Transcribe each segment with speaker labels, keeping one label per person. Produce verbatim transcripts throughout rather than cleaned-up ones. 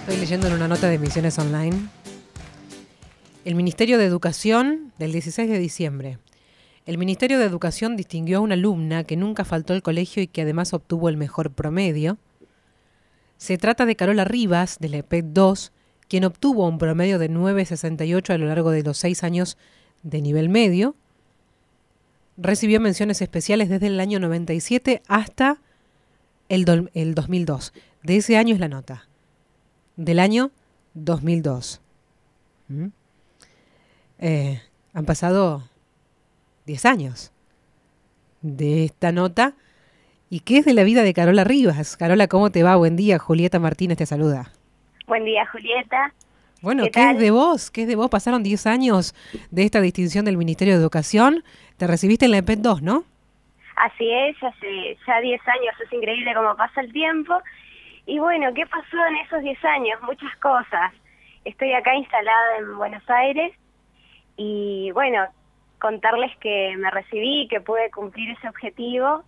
Speaker 1: Estoy leyendo en una nota de Misiones Online. El Ministerio de Educación, del dieciséis de diciembre. El Ministerio de Educación distinguió a una alumna que nunca faltó al colegio y que además obtuvo el mejor promedio. Se trata de Carola Rivas, de la E P E C dos, quien obtuvo un promedio de nueve coma sesenta y ocho a lo largo de los seis años de nivel medio. Recibió menciones especiales desde el año noventa y siete hasta el, do, el dos mil dos. De ese año es la nota. Del año dos mil dos. ¿Mm? Eh, han pasado diez años de esta nota. ¿Y qué es de la vida de Carola Rivas? Carola, ¿cómo te va? Buen día. Julieta Martínez te saluda.
Speaker 2: Buen día, Julieta.
Speaker 1: Bueno, ¿qué,
Speaker 2: ¿Qué
Speaker 1: es de vos? ¿Qué es de vos? Pasaron diez años de esta distinción del Ministerio de Educación. Te recibiste en la E P E C dos, ¿no?
Speaker 2: Así es, hace ya diez años. Es increíble cómo pasa el tiempo. Y bueno, ¿qué pasó en esos diez años? Muchas cosas. Estoy acá instalada en Buenos Aires y bueno, contarles que me recibí, que pude cumplir ese objetivo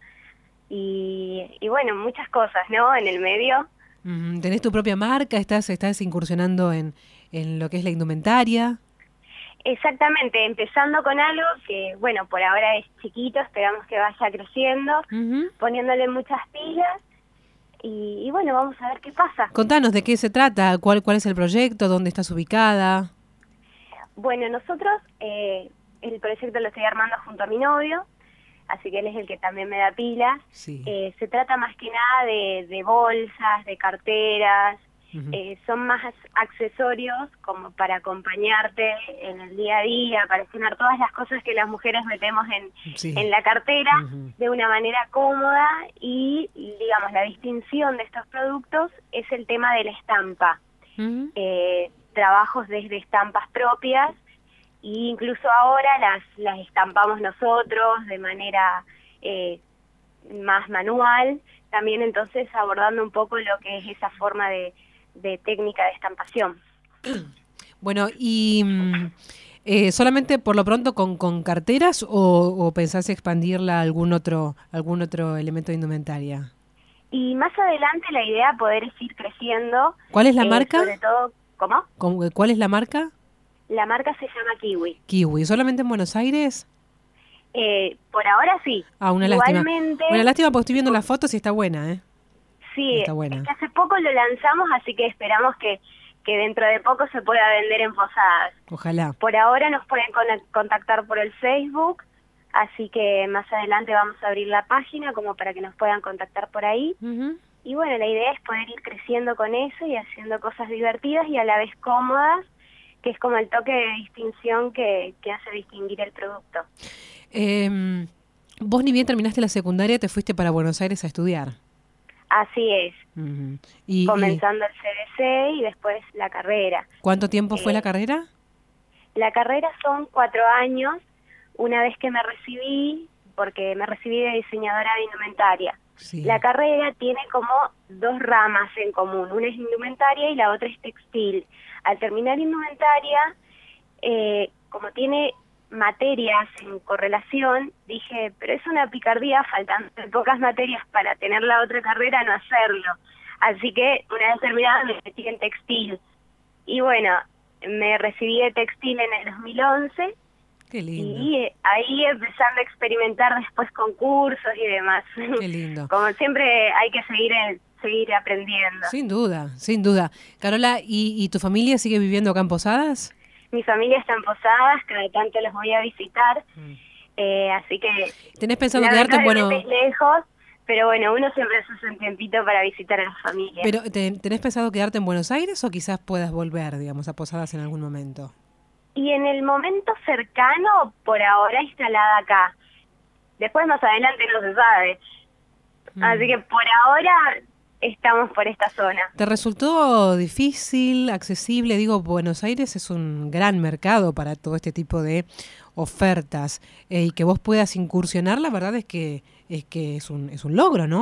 Speaker 2: y, y bueno, muchas cosas, ¿no? En el medio.
Speaker 1: Mm, ¿tenés tu propia marca? ¿Estás, estás incursionando en, en lo que es la indumentaria?
Speaker 2: Exactamente, empezando con algo que, bueno, por ahora es chiquito, esperamos que vaya creciendo,
Speaker 1: Uh-huh.
Speaker 2: poniéndole muchas pilas. Y, y bueno, vamos a ver qué pasa.
Speaker 1: Contanos de qué se trata, cuál, cuál es el proyecto, dónde estás ubicada.
Speaker 2: Bueno, nosotros eh, el proyecto lo estoy armando junto a mi novio, así que él es el que también me da pilas.
Speaker 1: Sí.
Speaker 2: Eh, se trata más que nada de, de bolsas, de carteras,
Speaker 1: Uh-huh.
Speaker 2: eh, son más accesorios como para acompañarte en el día a día, para tener todas las cosas que las mujeres metemos en,
Speaker 1: Sí.
Speaker 2: en la cartera
Speaker 1: Uh-huh.
Speaker 2: de una manera cómoda y, digamos, la distinción de estos productos es el tema de la estampa.
Speaker 1: Uh-huh.
Speaker 2: Eh, trabajos desde estampas propias e incluso ahora las, las estampamos nosotros de manera eh, más manual, también entonces abordando un poco lo que es esa forma de de técnica de estampación.
Speaker 1: Bueno, y eh, solamente por lo pronto con, con carteras o, o pensás expandirla a algún otro, algún otro elemento de indumentaria.
Speaker 2: Y más adelante la idea poder es ir creciendo.
Speaker 1: ¿Cuál es la
Speaker 2: eh,
Speaker 1: marca?
Speaker 2: Sobre todo, ¿cómo?
Speaker 1: ¿Cómo- ¿Cuál es la marca?
Speaker 2: La marca se llama Kiwi.
Speaker 1: Kiwi. ¿Solamente en Buenos Aires?
Speaker 2: Eh, por ahora sí.
Speaker 1: Ah, una
Speaker 2: Igualmente,
Speaker 1: lástima. Una lástima porque estoy viendo las fotos y está buena, ¿eh?
Speaker 2: Sí,
Speaker 1: Está buena.
Speaker 2: es que hace poco lo lanzamos, así que esperamos que, que dentro de poco se pueda vender en posadas.
Speaker 1: Ojalá.
Speaker 2: Por ahora nos pueden con- contactar por el Facebook, así que más adelante vamos a abrir la página como para que nos puedan contactar por ahí.
Speaker 1: Uh-huh.
Speaker 2: Y bueno, la idea es poder ir creciendo con eso y haciendo cosas divertidas y a la vez cómodas, que es como el toque de distinción que, que hace distinguir el producto.
Speaker 1: Eh, vos ni bien terminaste la secundaria, te fuiste para Buenos Aires a estudiar.
Speaker 2: Así es,
Speaker 1: Uh-huh. y,
Speaker 2: comenzando el C D C y después la carrera.
Speaker 1: y ¿cuánto tiempo fue
Speaker 2: Eh,
Speaker 1: la carrera?
Speaker 2: La carrera son cuatro años, una vez que me recibí, porque me recibí de diseñadora de indumentaria.
Speaker 1: Sí.
Speaker 2: La carrera tiene como dos ramas en común, una es indumentaria y la otra es textil. Al terminar indumentaria, eh, como tiene materias en correlación, dije, pero es una picardía, faltan pocas materias para tener la otra carrera, no hacerlo. Así que una vez terminada me metí en textil. Y bueno, me recibí de textil en el dos mil once.
Speaker 1: Qué lindo.
Speaker 2: Y eh, ahí empezando a experimentar después con cursos y demás.
Speaker 1: Qué lindo.
Speaker 2: Como siempre hay que seguir en, seguir aprendiendo.
Speaker 1: Sin duda, sin duda. Carola, ¿y, y tu familia sigue viviendo acá en Posadas?
Speaker 2: Mi familia está en Posadas, cada tanto los voy a visitar,
Speaker 1: Mm.
Speaker 2: eh, así que
Speaker 1: ¿Tenés pensado quedarte en Buenos
Speaker 2: lamentablemente es lejos, pero bueno, uno siempre se hace un tiempito para visitar a la familia.
Speaker 1: pero te- ¿tenés pensado quedarte en Buenos Aires o quizás puedas volver, digamos, a Posadas en algún momento?
Speaker 2: Y en el momento cercano, por ahora instalada acá. Después más adelante no se sabe.
Speaker 1: Mm.
Speaker 2: Así que por ahora estamos por esta zona.
Speaker 1: ¿Te resultó difícil, accesible? Digo, Buenos Aires es un gran mercado para todo este tipo de ofertas eh, y que vos puedas incursionar, la verdad es que es que es un es un logro, ¿no?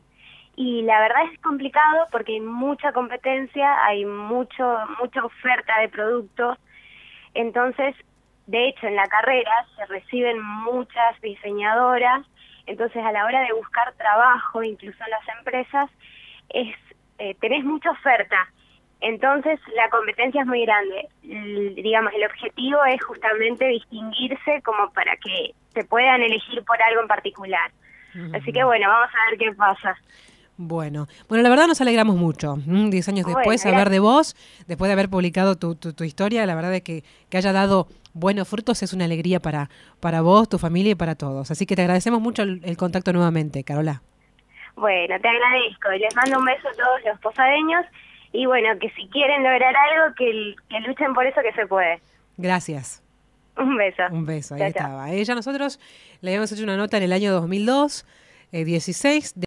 Speaker 2: Y la verdad es complicado porque hay mucha competencia, hay mucho mucha oferta de productos. Entonces, de hecho, en la carrera se reciben muchas diseñadoras, entonces a la hora de buscar trabajo, incluso en las empresas, es eh, tenés mucha oferta. Entonces la competencia es muy grande. L- digamos, el objetivo es justamente distinguirse como para que se puedan elegir por algo en particular.
Speaker 1: Ujú.
Speaker 2: Así que bueno, vamos a ver qué pasa.
Speaker 1: Bueno, bueno, la verdad nos alegramos mucho. ¿m? Diez años
Speaker 2: Bueno,
Speaker 1: después, saber
Speaker 2: gracias.
Speaker 1: de vos, después de haber publicado tu, tu, tu historia, la verdad es que, que haya dado buenos frutos es una alegría para, para vos, tu familia y para todos. Así que te agradecemos mucho el, el contacto nuevamente, Carola.
Speaker 2: Bueno, te agradezco. Les mando un beso a todos los posadeños y bueno, que si quieren lograr algo, que, que luchen por eso que se puede.
Speaker 1: Gracias.
Speaker 2: Un beso.
Speaker 1: Un beso, ahí
Speaker 2: Chao, chao.
Speaker 1: estaba. Ella, nosotros le habíamos hecho una nota en el año dos mil dos, eh, dieciséis.